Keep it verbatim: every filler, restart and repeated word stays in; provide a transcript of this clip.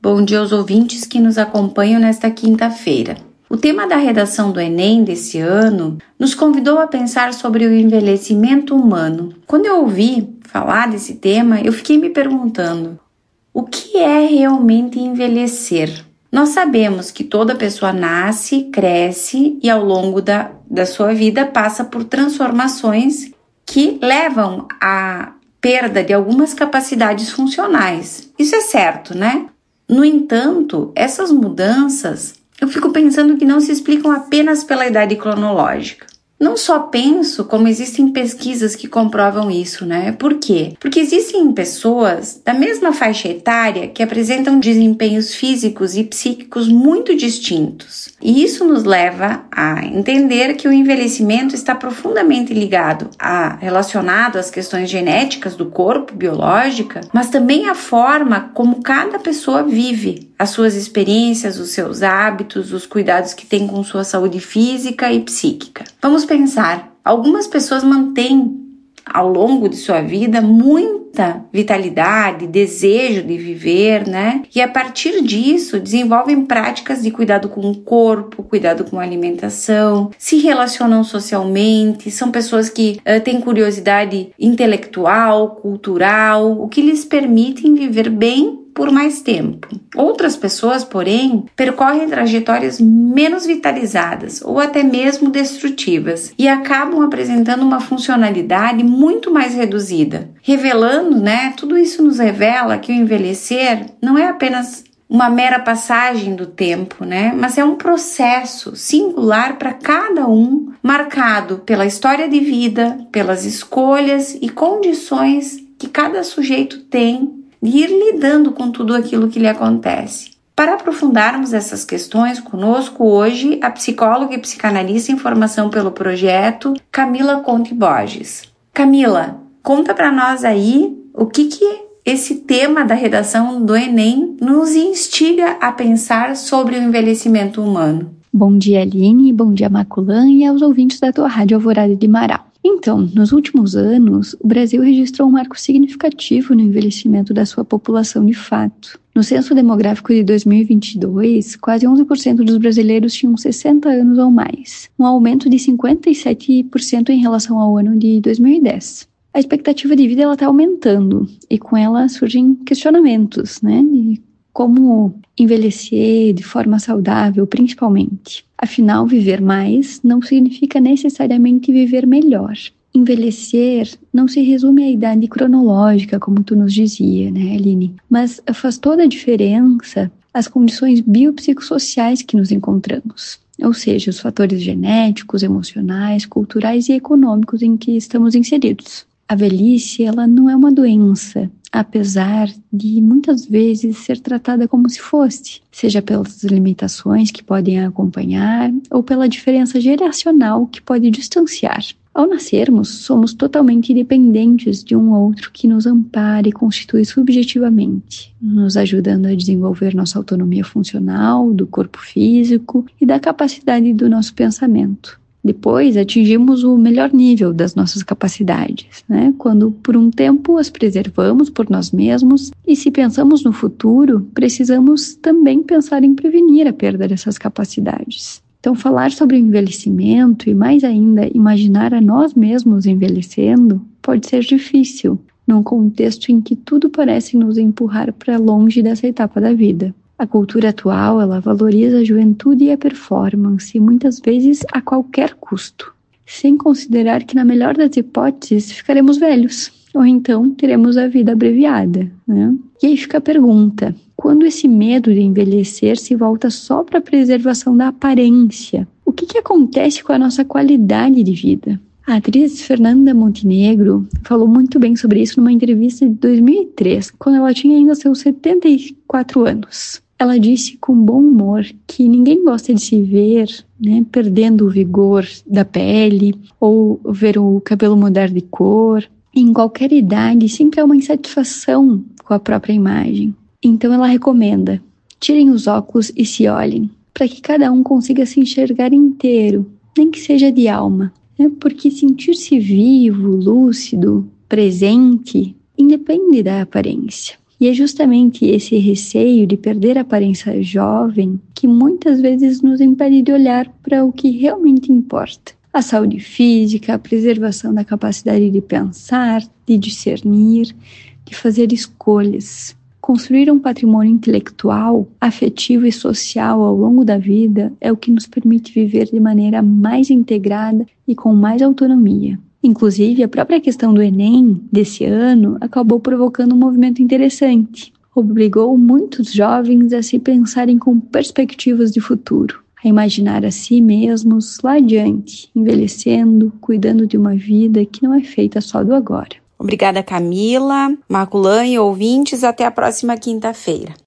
Bom dia aos ouvintes que nos acompanham nesta quinta-feira. O tema da redação do Enem desse ano nos convidou a pensar sobre o envelhecimento humano. Quando eu ouvi falar desse tema, eu fiquei me perguntando: o que é realmente envelhecer? Nós sabemos que toda pessoa nasce, cresce e ao longo da, da sua vida passa por transformações que levam à perda de algumas capacidades funcionais. Isso é certo, né? No entanto, essas mudanças, eu fico pensando que não se explicam apenas pela idade cronológica. Não só penso, como existem pesquisas que comprovam isso, né? Por quê? Porque existem pessoas da mesma faixa etária que apresentam desempenhos físicos e psíquicos muito distintos. E isso nos leva a entender que o envelhecimento está profundamente ligado a relacionado às questões genéticas do corpo, biológica, mas também à forma como cada pessoa vive, as suas experiências, os seus hábitos, os cuidados que tem com sua saúde física e psíquica. Vamos pensar, algumas pessoas mantêm ao longo de sua vida muita vitalidade, desejo de viver, né? E a partir disso desenvolvem práticas de cuidado com o corpo, cuidado com a alimentação, se relacionam socialmente, são pessoas que uh, têm curiosidade intelectual, cultural, o que lhes permitem viver bem por mais tempo. Outras pessoas, porém, percorrem trajetórias menos vitalizadas ou até mesmo destrutivas e acabam apresentando uma funcionalidade muito mais reduzida, revelando, né? Tudo isso nos revela que o envelhecer não é apenas uma mera passagem do tempo, né? Mas é um processo singular para cada um, marcado pela história de vida, pelas escolhas e condições que cada sujeito tem de ir lidando com tudo aquilo que lhe acontece. Para aprofundarmos essas questões, conosco hoje a psicóloga e psicanalista em formação pelo projeto, Camila Conte Borges. Camila, conta para nós aí o que, que esse tema da redação do Enem nos instiga a pensar sobre o envelhecimento humano. Bom dia, Aline, bom dia, Maculan, e aos ouvintes da tua Rádio Alvorada de Marau. Então, nos últimos anos, o Brasil registrou um marco significativo no envelhecimento da sua população de fato. No censo demográfico de dois mil e vinte e dois, quase onze por cento dos brasileiros tinham sessenta anos ou mais, um aumento de cinquenta e sete por cento em relação ao ano de dois mil e dez. A expectativa de vida está aumentando e com ela surgem questionamentos, né, de como envelhecer de forma saudável, principalmente. Afinal, viver mais não significa necessariamente viver melhor. Envelhecer não se resume à idade cronológica, como tu nos dizia, né, Aline? Mas faz toda a diferença as condições biopsicossociais que nos encontramos. Ou seja, os fatores genéticos, emocionais, culturais e econômicos em que estamos inseridos. A velhice, ela não é uma doença, apesar de muitas vezes ser tratada como se fosse, seja pelas limitações que podem acompanhar ou pela diferença geracional que pode distanciar. Ao nascermos, somos totalmente dependentes de um outro que nos ampara e constitui subjetivamente, nos ajudando a desenvolver nossa autonomia funcional, do corpo físico e da capacidade do nosso pensamento. Depois, atingimos o melhor nível das nossas capacidades, né? Quando, por um tempo, as preservamos por nós mesmos e, se pensamos no futuro, precisamos também pensar em prevenir a perda dessas capacidades. Então, falar sobre o envelhecimento e, mais ainda, imaginar a nós mesmos envelhecendo pode ser difícil, num contexto em que tudo parece nos empurrar para longe dessa etapa da vida. A cultura atual, ela valoriza a juventude e a performance, muitas vezes a qualquer custo, sem considerar que, na melhor das hipóteses, ficaremos velhos, ou então teremos a vida abreviada, né? E aí fica a pergunta: quando esse medo de envelhecer se volta só para a preservação da aparência, o que, que acontece com a nossa qualidade de vida? A atriz Fernanda Montenegro falou muito bem sobre isso numa entrevista de dois mil e três, quando ela tinha ainda seus setenta e quatro anos. Ela disse com bom humor que ninguém gosta de se ver, né, perdendo o vigor da pele ou ver o cabelo mudar de cor. Em qualquer idade, sempre há uma insatisfação com a própria imagem. Então ela recomenda: tirem os óculos e se olhem, para que cada um consiga se enxergar inteiro, nem que seja de alma. Né? Porque sentir-se vivo, lúcido, presente, independe da aparência. E é justamente esse receio de perder a aparência jovem que muitas vezes nos impede de olhar para o que realmente importa. A saúde física, a preservação da capacidade de pensar, de discernir, de fazer escolhas. Construir um patrimônio intelectual, afetivo e social ao longo da vida é o que nos permite viver de maneira mais integrada e com mais autonomia. Inclusive, a própria questão do Enem desse ano acabou provocando um movimento interessante. Obrigou muitos jovens a se pensarem com perspectivas de futuro, a imaginar a si mesmos lá adiante, envelhecendo, cuidando de uma vida que não é feita só do agora. Obrigada, Camila, Maculan e ouvintes. Até a próxima quinta-feira.